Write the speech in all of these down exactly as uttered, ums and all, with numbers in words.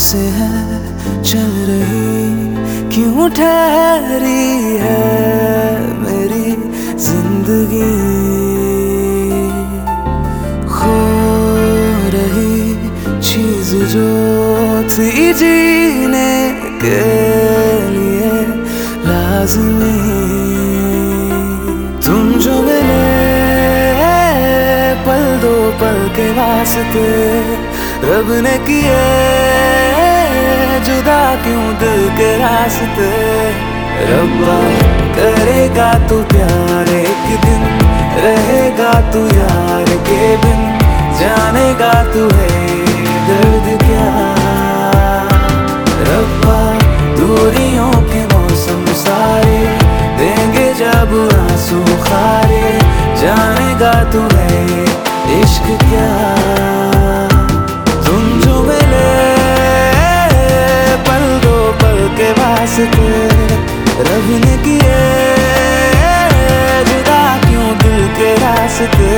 से है चल रही, क्यों ठहरी है मेरी जिंदगी। खो रही चीज जो थी जीने के लिए लाज़मी, तुम जो मिले पल दो पल के वास्ते, रब ने किए जुदा क्यों दिल के रास्ते। रब्बा करेगा तू प्यार एक दिन, रहेगा तू यार के बिन, जानेगा तू है दर्द क्या। रब्बा दूरियों के मौसम सारे देंगे जब आंसू खारे, जानेगा तू है इश्क क्या। तुम जो मिले पल दो पल के वास्ते, रब ने किए जुदा क्यों दिल के रास्ते।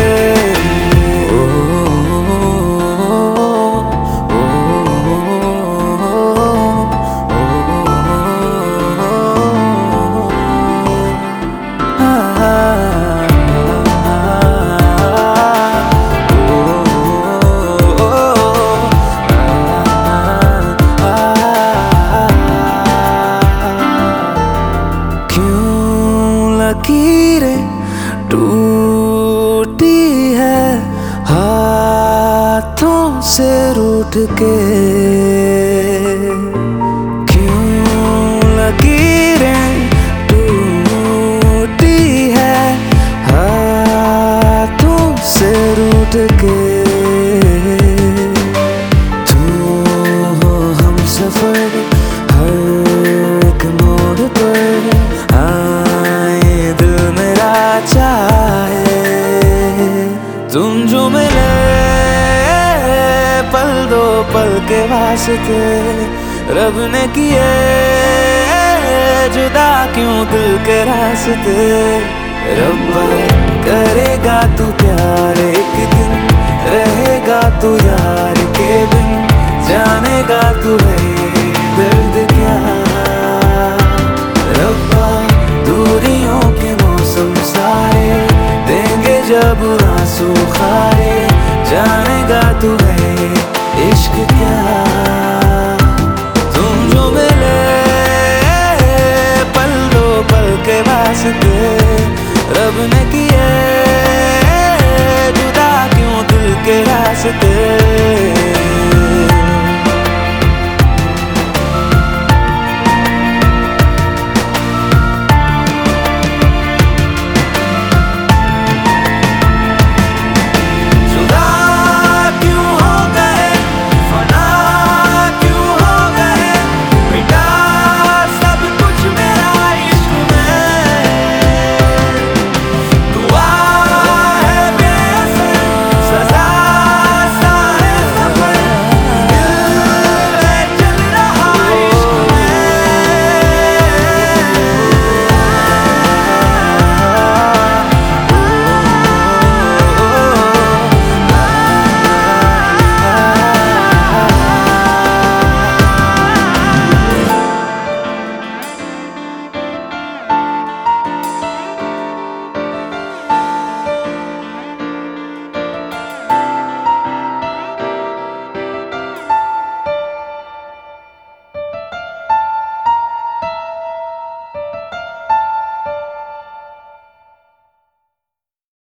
लकीरें टूटी है हाथों से रूठ के, क्यों लकीरें टूटी है हाथों से रूठ के। तू हो हम सफर हर एक मोड़ पर, चाहे तुम जो मिले पल दो पल के वास्ते, रब ने किए जुदा क्यों दिल के रास्ते। रब्बा करेगा तू प्यार एक दिन, रहेगा तू यार के बिन, जानेगा तू है दर्द क्या। रब्बा दूरियों के मौसम सारे देंगे जब आंसू खारे, जानेगा तू है इश्क क्या।